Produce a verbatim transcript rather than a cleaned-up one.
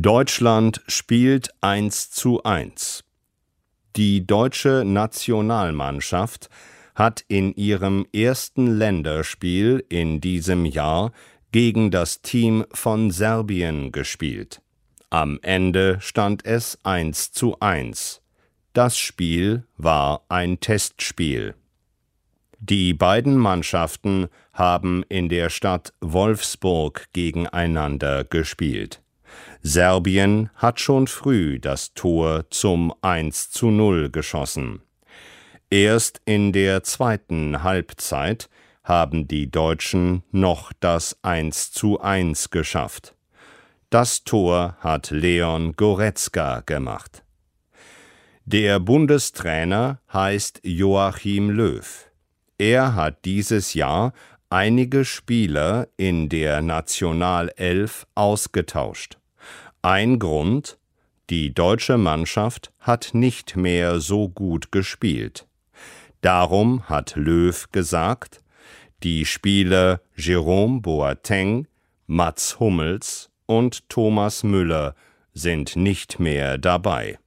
Deutschland spielt eins zu eins. Die deutsche Nationalmannschaft hat in ihrem ersten Länderspiel in diesem Jahr gegen das Team von Serbien gespielt. Am Ende stand es eins zu eins. Das Spiel war ein Testspiel. Die beiden Mannschaften haben in der Stadt Wolfsburg gegeneinander gespielt. Serbien hat schon früh das Tor zum eins zu null geschossen. Erst in der zweiten Halbzeit haben die Deutschen noch das eins zu eins geschafft. Das Tor hat Leon Goretzka gemacht. Der Bundestrainer heißt Joachim Löw. Er hat dieses Jahr einige Spieler in der Nationalelf ausgetauscht. Ein Grund: die deutsche Mannschaft hat nicht mehr so gut gespielt. Darum hat Löw gesagt, die Spieler Jerome Boateng, Mats Hummels und Thomas Müller sind nicht mehr dabei.